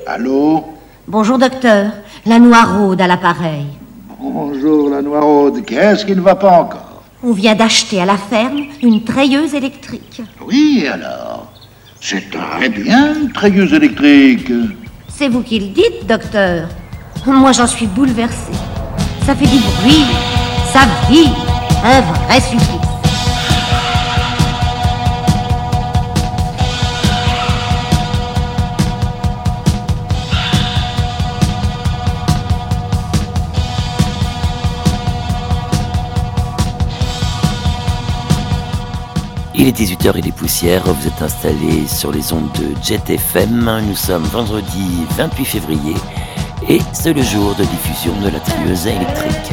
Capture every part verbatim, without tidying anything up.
Allô? Bonjour, docteur. La Noiraude à l'appareil. Bonjour, la Noiraude. Qu'est-ce qui ne va pas encore? On vient d'acheter à la ferme une treilleuse électrique. Oui, alors? C'est très bien, une treilleuse électrique. C'est vous qui le dites, docteur. Moi, j'en suis bouleversée. Ça fait du bruit, ça vibre, un vrai supplice. Il est dix-huit heures et des poussières, vous êtes installés sur les ondes de Jet F M. Nous sommes vendredi vingt-huit février et c'est le jour de diffusion de la treilleuse électrique.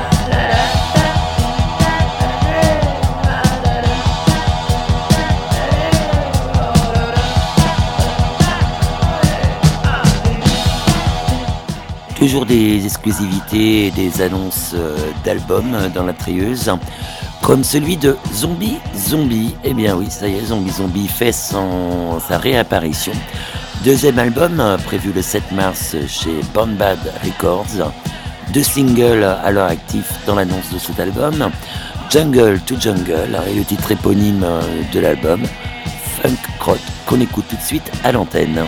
Toujours des exclusivités et des annonces d'albums dans la treilleuse. Comme celui de Zombie Zombie. Eh bien oui, ça y est, Zombie Zombie fait son, sa réapparition. Deuxième album prévu le sept mars chez Born Bad Records. Deux singles à leur actif dans l'annonce de cet album. Jungle to Jungle et le titre éponyme de l'album, Funk Crot, qu'on écoute tout de suite à l'antenne.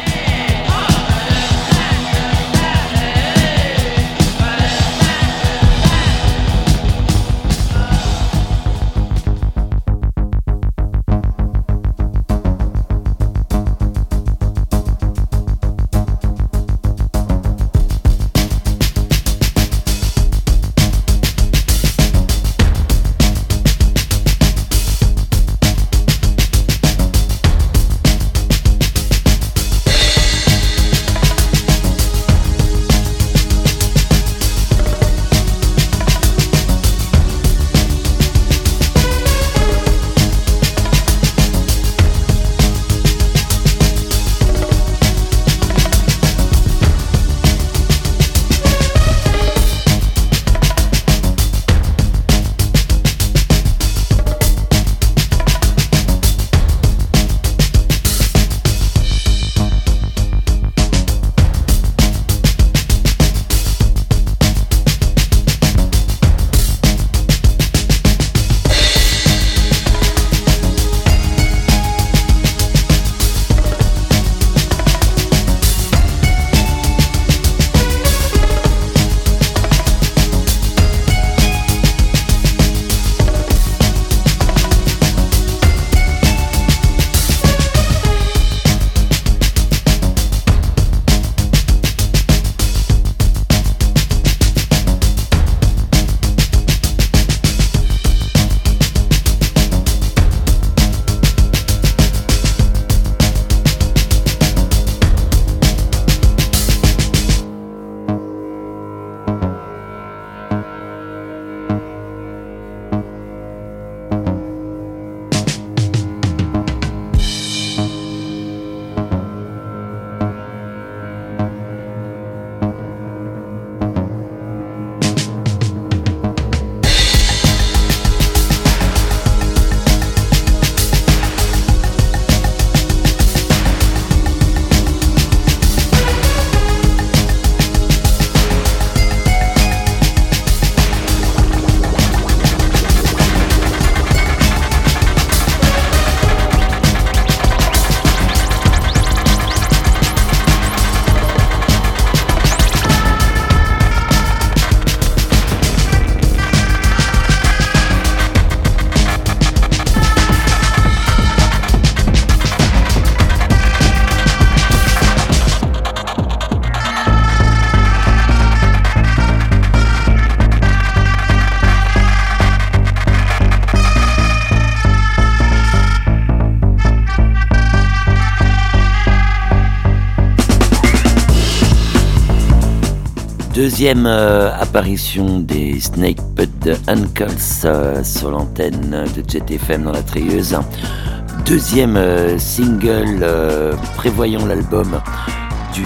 Deuxième euh, apparition des Snake Pit Uncles euh, sur l'antenne de Jet F M dans la treilleuse. Deuxième euh, single euh, prévoyant l'album du,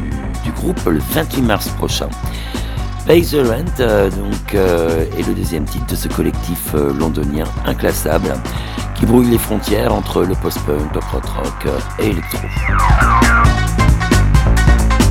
du groupe le vingt-huit mars prochain. Pay the Rent euh, donc, euh, est le deuxième titre de ce collectif euh, londonien inclassable qui brouille les frontières entre le post-punk, le prog rock et électro.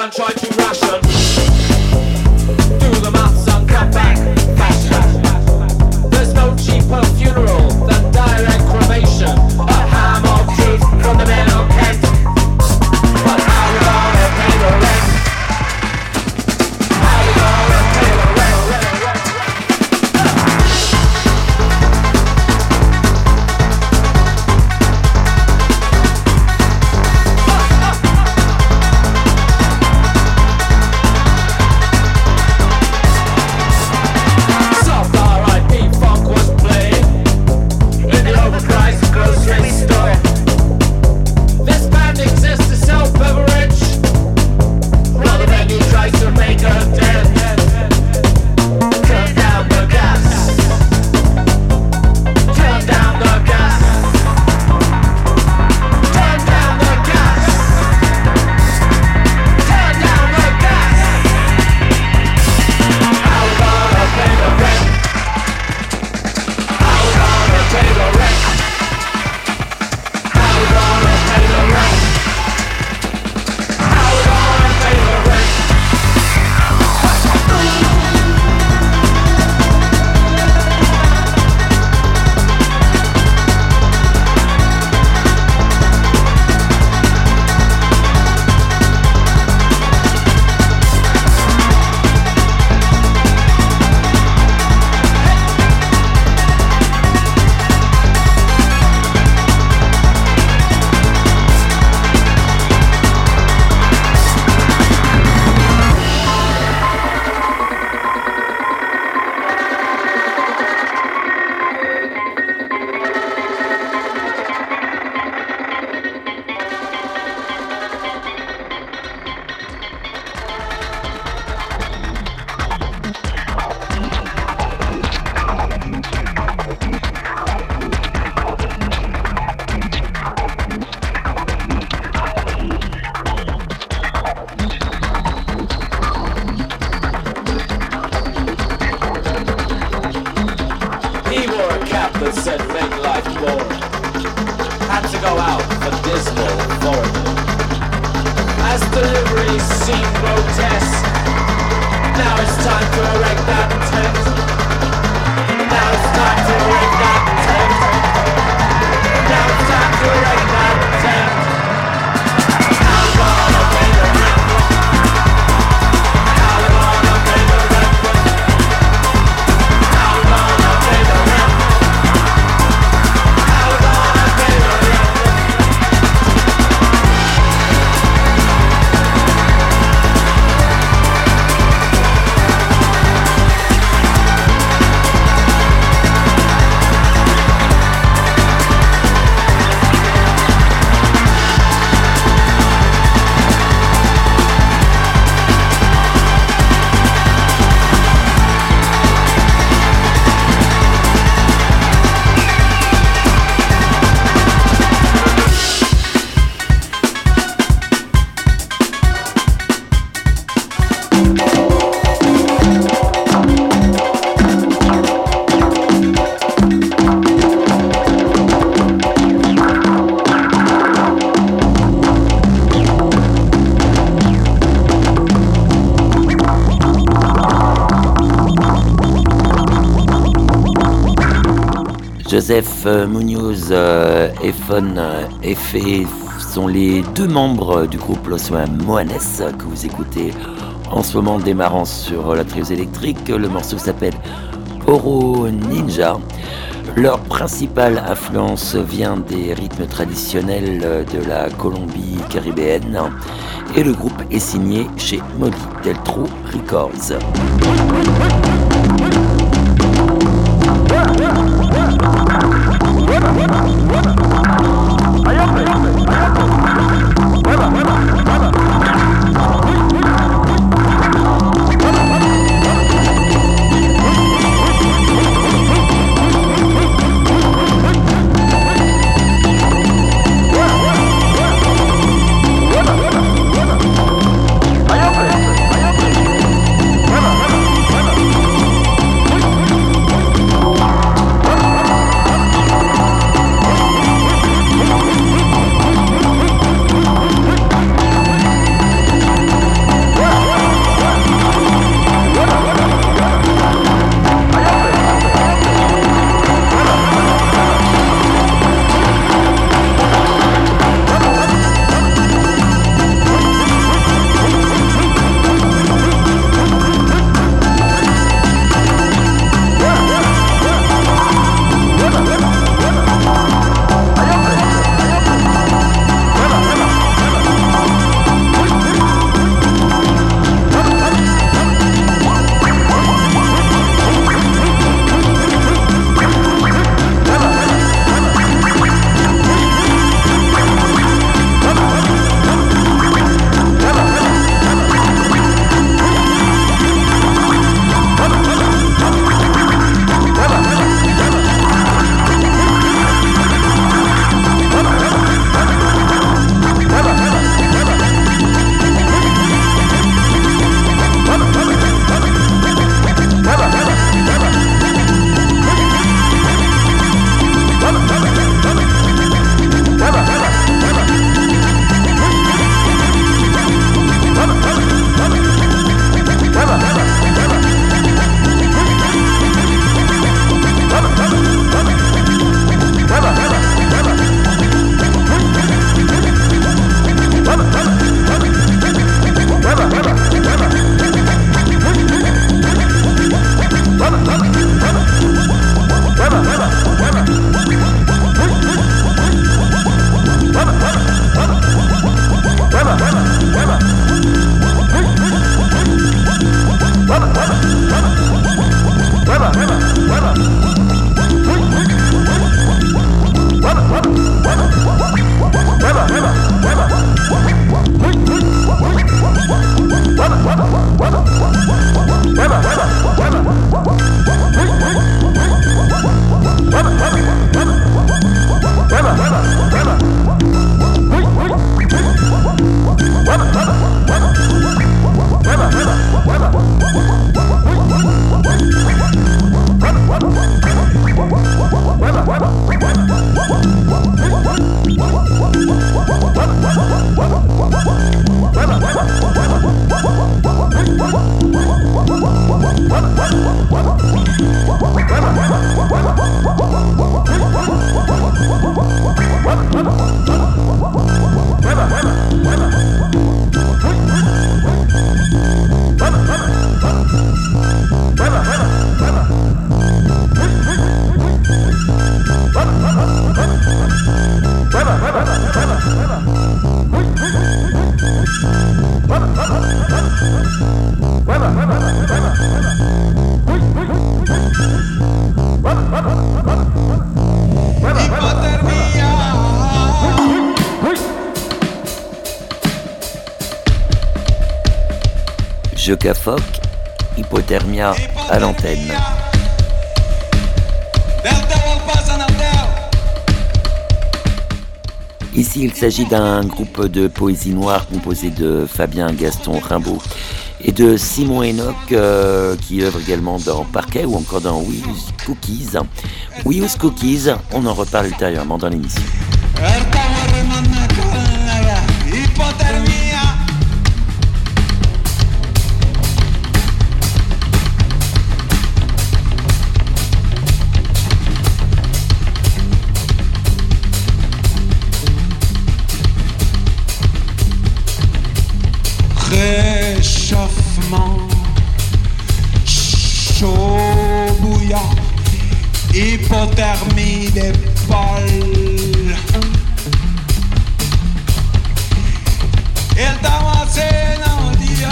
and try to ration. Do the maths and come back fashion. There's no cheaper funeral than direct cremation. A ham of truth from the men of Kent. But how we gonna pay the rent? How we gonna pay the rent? Soft R I P funk was playing in the overpriced grocery store. This band exists to sell beverage while the menu tries to make her dead. Turn down the gas. Turn down the gas. Turn down the gas. Turn down the gas. How we gonna pay the rent? How we gonna pay the rent? How we gonna pay the rent? How we gonna pay the rent? He wore a cap that said make life boring. Had to go out for dismal foreigner. As deliveries seem grotesque, now it's time to erect that tent. Now it's time to erect that tent. Now it's time to erect that tent. How we gonna pay the rent? How we gonna pay the rent? How we gonna pay the rent? How we gonna pay the rent? Joseph Munoz euh, et Fon Effet sont les deux membres du groupe Los Moanes que vous écoutez en ce moment démarrant sur la trieuse électrique. Le morceau s'appelle Oro Ninja. Leur principale influence vient des rythmes traditionnels de la Colombie caribéenne et le groupe est signé chez Molly Deltro Records. Jocafoc, Hypothermia à l'antenne. Ici, il s'agit d'un groupe de poésie noire composé de Fabien Gaston Rimbaud et de Simon Enoch, euh, qui œuvre également dans Parquet ou encore dans We Use Cookies. We Use Cookies, on en reparle ultérieurement dans l'émission. Réchauffement, chaud bouillant, hypothermie des pôles. Il t'amassé non dia.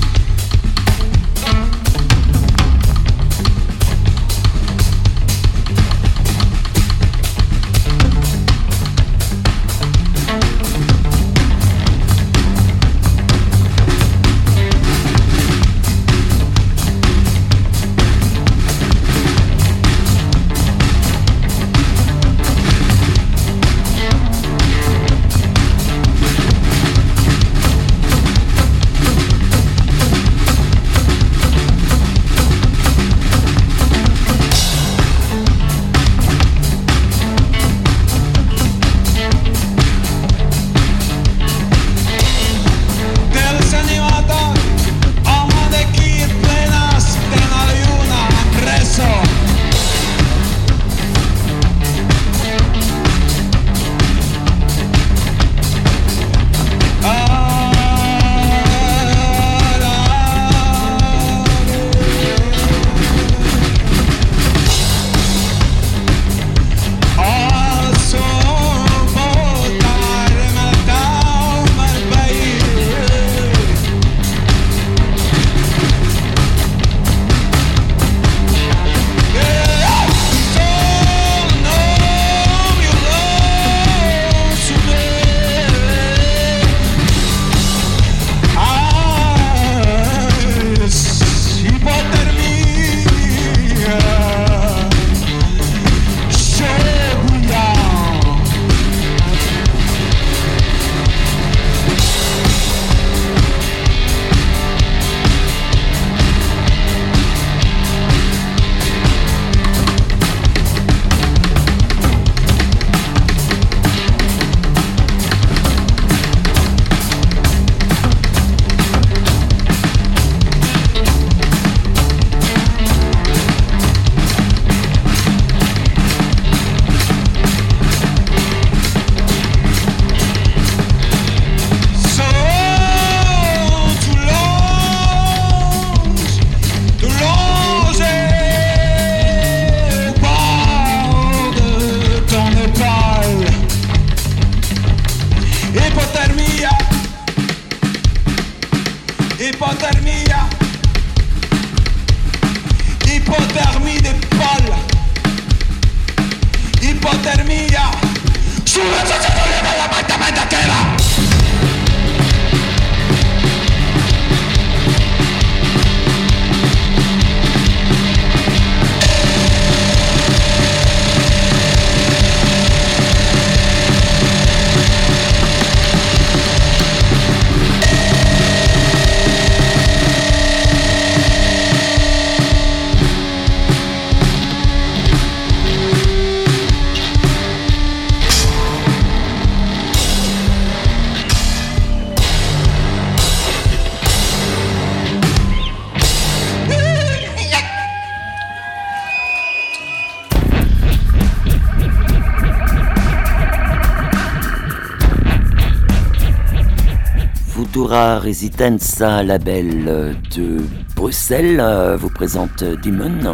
Futura Resistenza, label de Bruxelles, vous présente Demon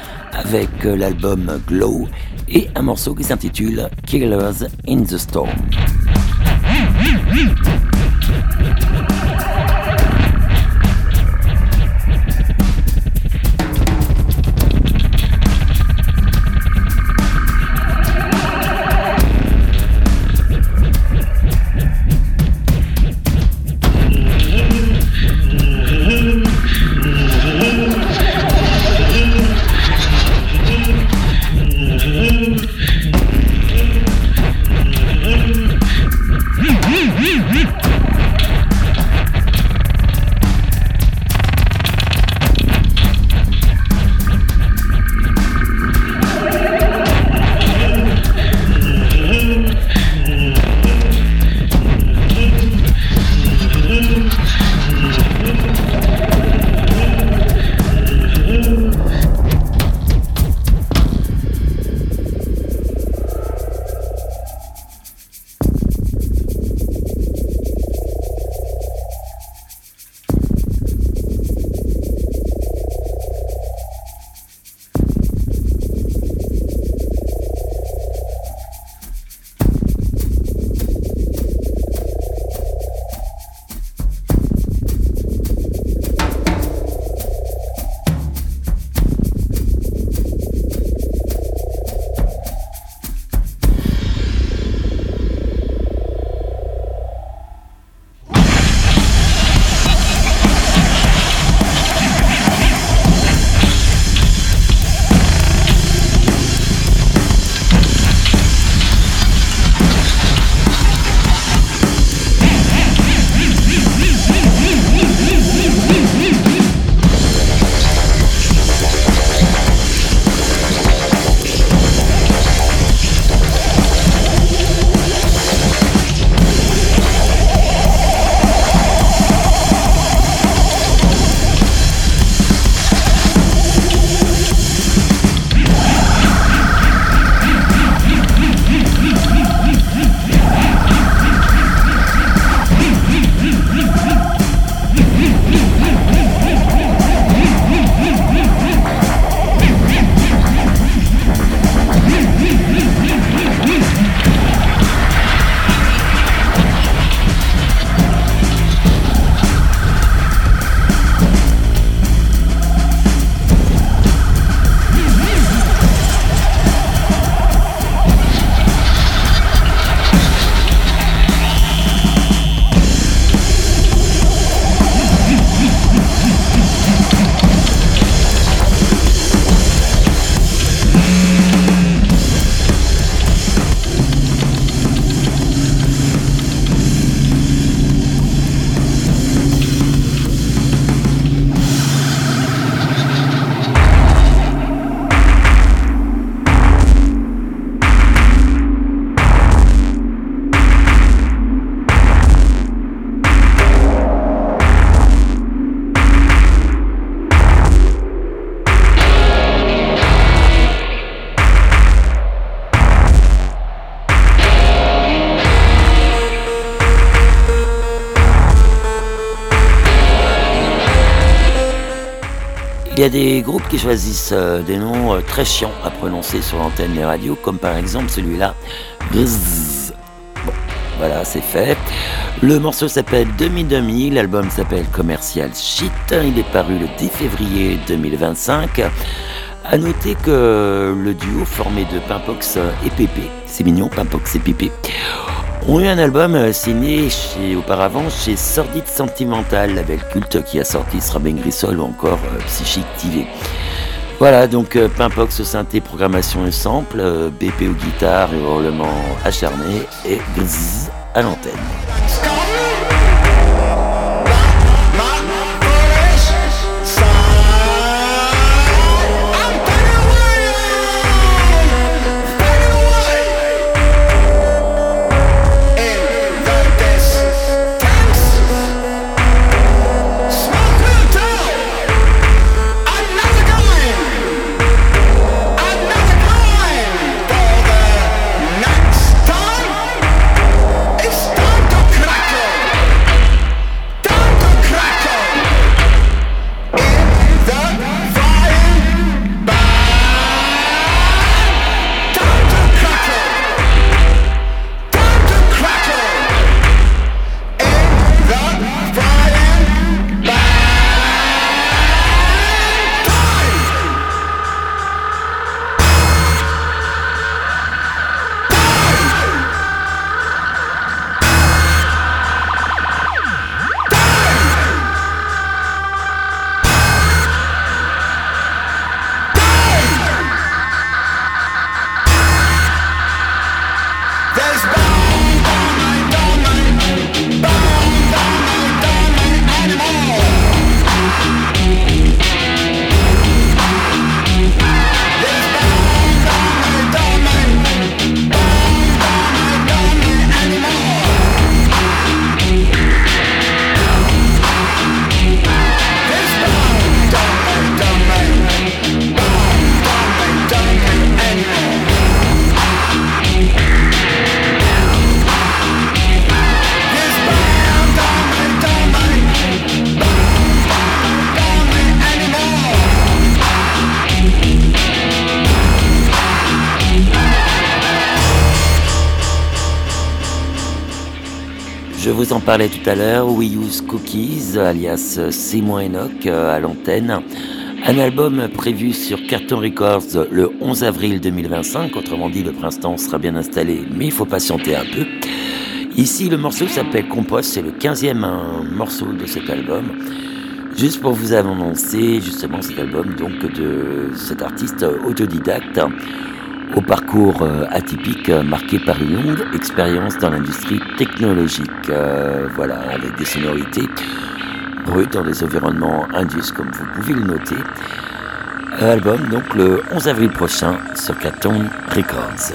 avec l'album Glow et un morceau qui s'intitule Killers in the Storm. Mm-hmm. Il y a des groupes qui choisissent euh, des noms euh, très chiants à prononcer sur l'antenne des radios, comme par exemple celui-là. Bzzz. Bon, voilà, c'est fait. Le morceau s'appelle Demi Demi, l'album s'appelle Commercial Shit. Il est paru le dix février deux mille vingt-cinq. A noter que le duo formé de Pimpox et Pépé, c'est mignon, Pimpox et Pépé, ont eu un album signé chez, auparavant chez Sordide Sentimental, label culte qui a sorti Strabane Grisol ou encore euh, Psychique T V. Voilà, donc euh, Pimpox au synthé, programmation et sample, euh, B P aux guitares et hurlements acharnés et bzzz à l'antenne. It's time to Je vous en parlais tout à l'heure, We Use Cookies, alias Simon Enoch à l'antenne. Un album prévu sur Carton Records le onze avril deux mille vingt-cinq, autrement dit le printemps sera bien installé, mais il faut patienter un peu. Ici le morceau s'appelle Compost, c'est le quinzième morceau de cet album. Juste pour vous annoncer justement cet album donc de cet artiste autodidacte au parcours atypique marqué par une longue expérience dans l'industrie technologique. Euh, voilà, avec des sonorités brutes dans des environnements indus comme vous pouvez le noter. Album donc le onze avril prochain sur Carton Records.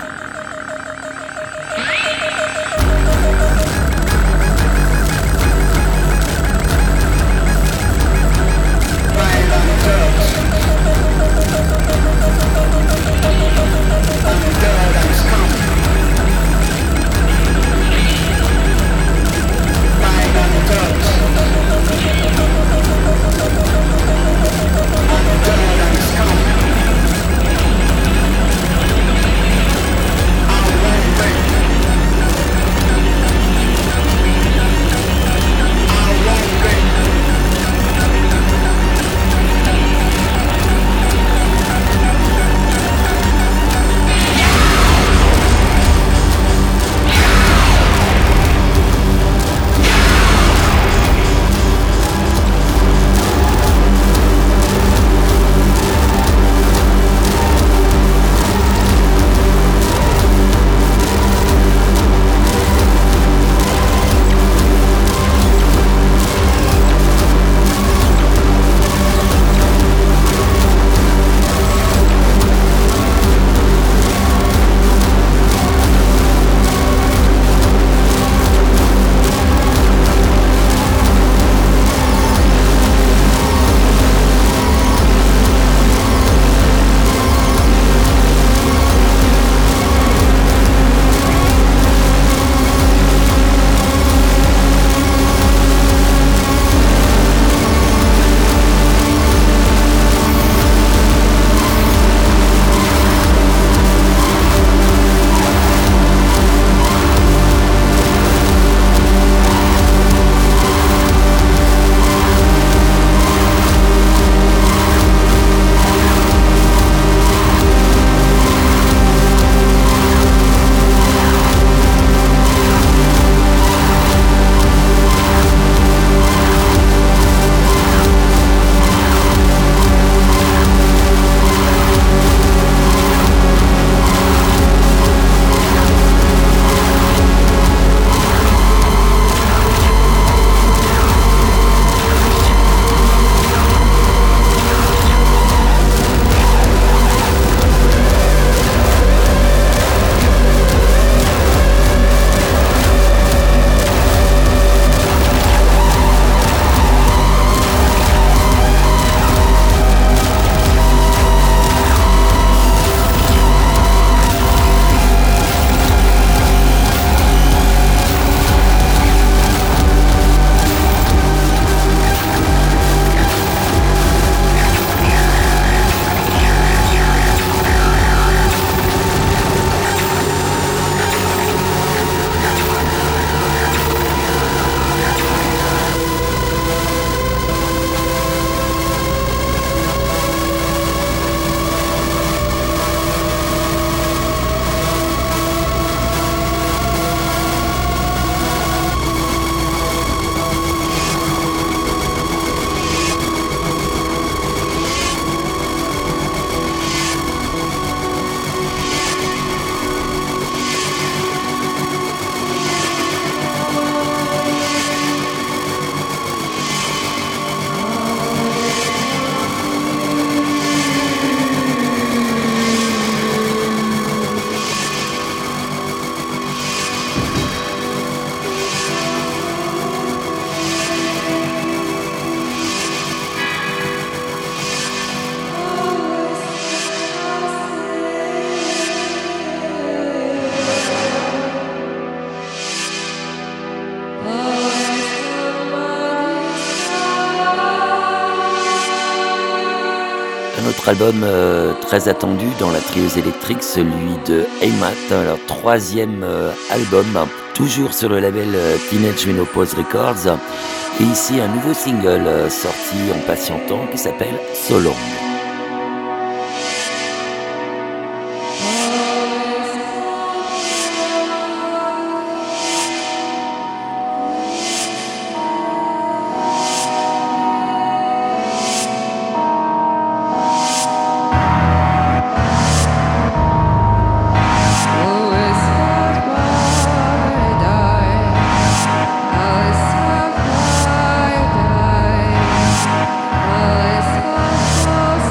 Un autre album euh, très attendu dans la trieuse électrique, celui de Heimat, leur troisième euh, album toujours sur le label euh, Teenage Menopause Records. Et ici un nouveau single euh, sorti en patientant qui s'appelle So Long. Close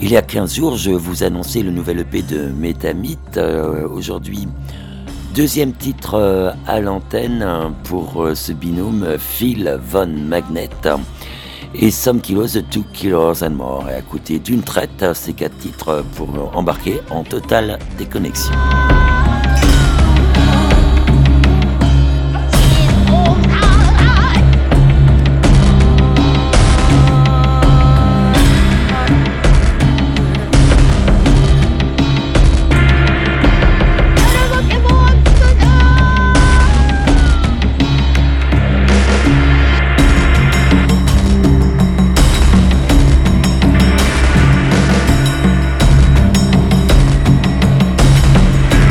Il y a quinze jours, je vous annonçais le nouvel E P de Métamite. Euh, aujourd'hui, deuxième titre euh, à l'antenne pour euh, ce binôme Phil Von Magnet et Some Kilos, Two Kilos and More. Et à côté d'une traite, ces quatre titres pour embarquer en totale déconnexion. Thank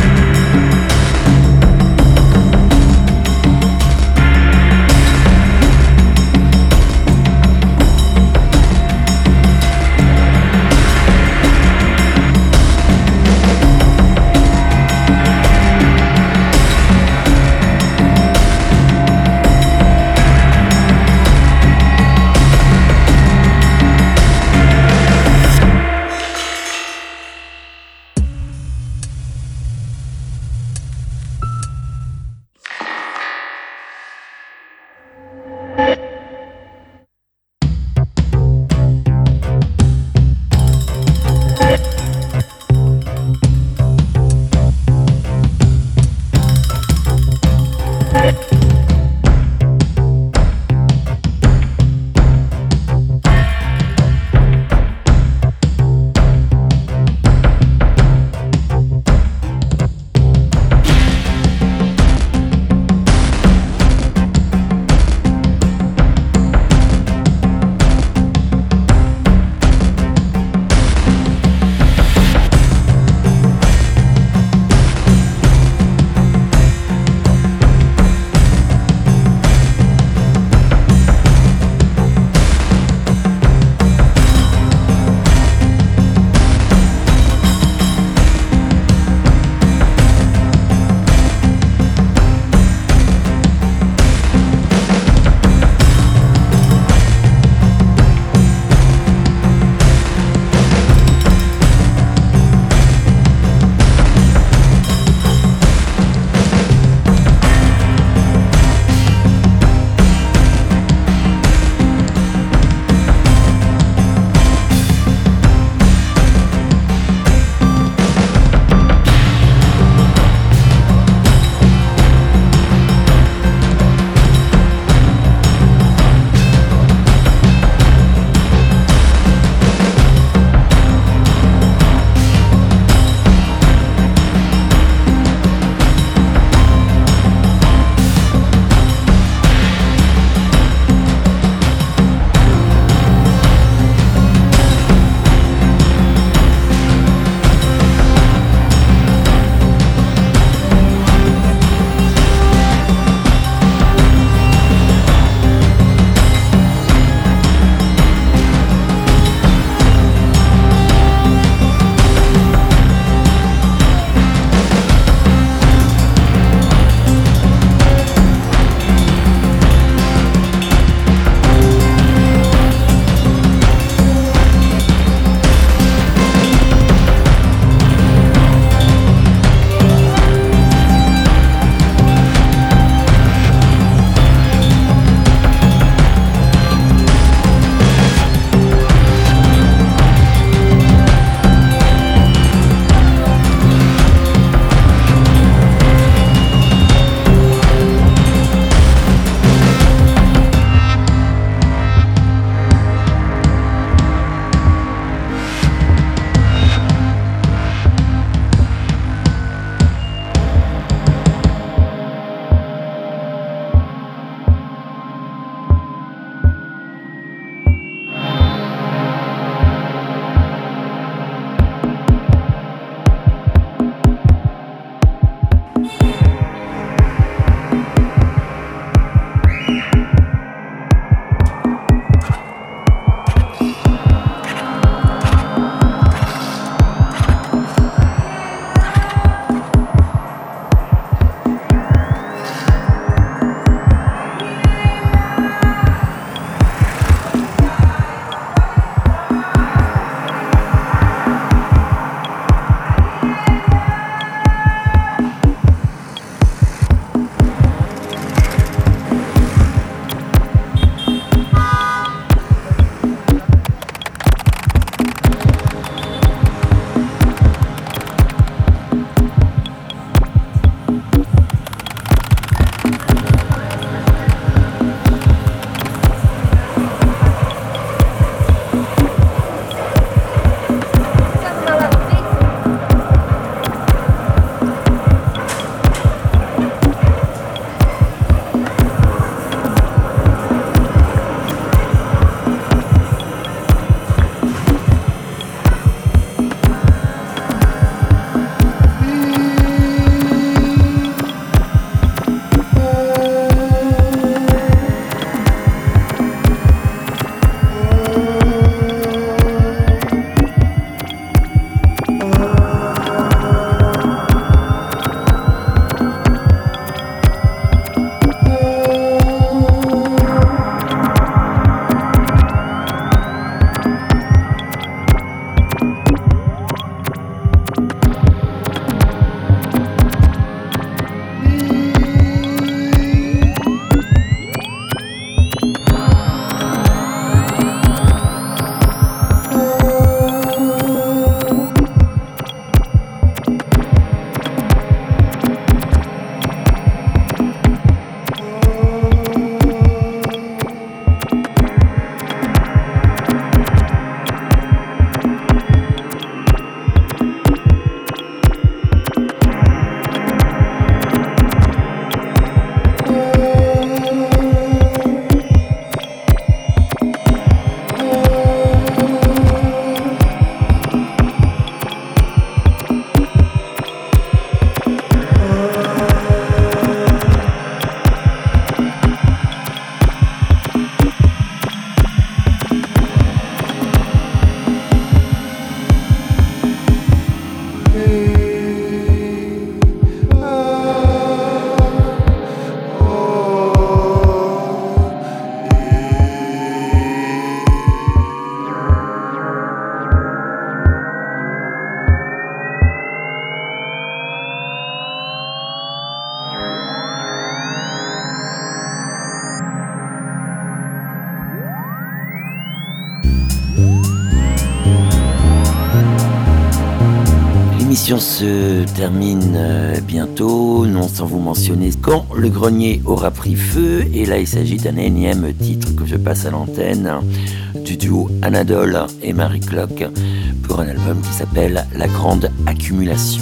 L'émission se termine euh, bientôt, non sans vous mentionner quand le grenier aura pris feu. Et là, il s'agit d'un énième titre que je passe à l'antenne du duo Anadole et Marie Clock pour un album qui s'appelle La Grande Accumulation.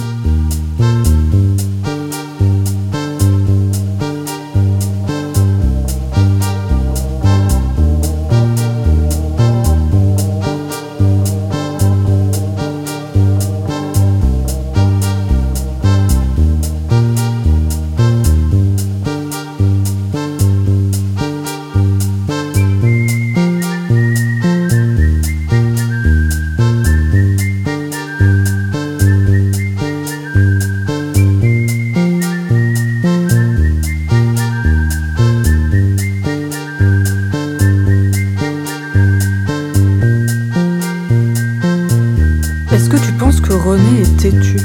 René est têtu.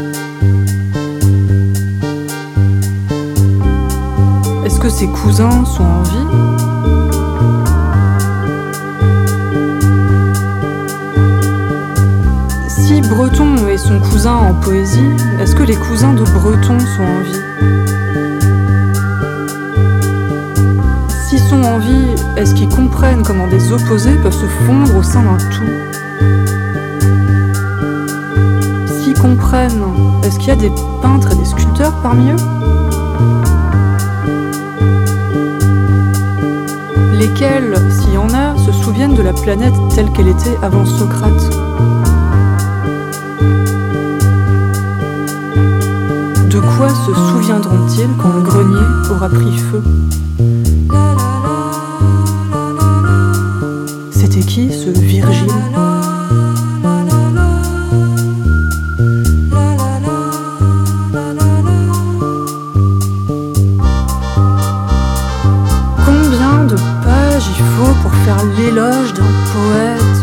Est-ce que ses cousins sont en vie? Si Breton est son cousin en poésie, est-ce que les cousins de Breton sont en vie? S'ils sont en vie, est-ce qu'ils comprennent comment des opposés peuvent se fondre au sein d'un tout? Comprennent. Est-ce qu'il y a des peintres et des sculpteurs parmi eux? Lesquels, s'il y en a, se souviennent de la planète telle qu'elle était avant Socrate? De quoi se souviendront-ils quand le grenier aura pris feu? C'était qui ce Virgile? Pour faire l'éloge d'un poète.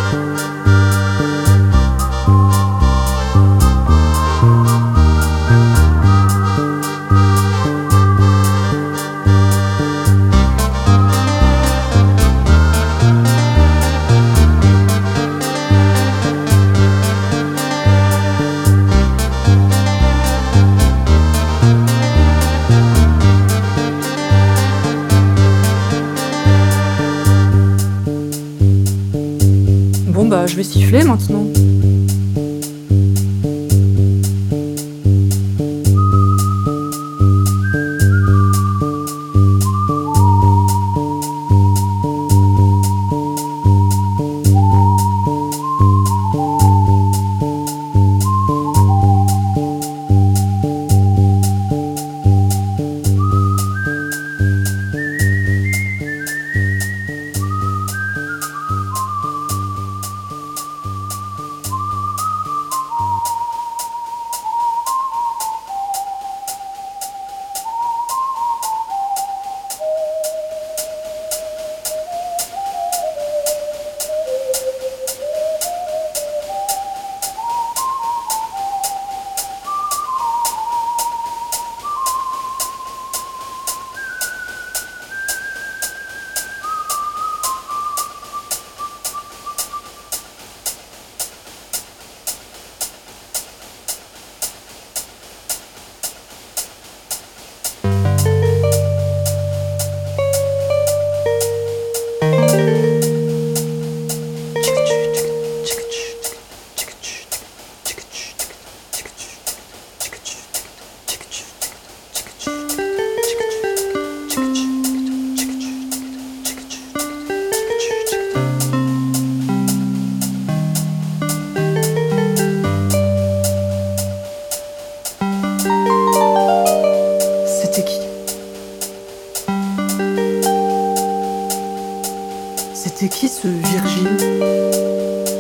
Bah, je vais siffler maintenant. C'était qui ce Virgile?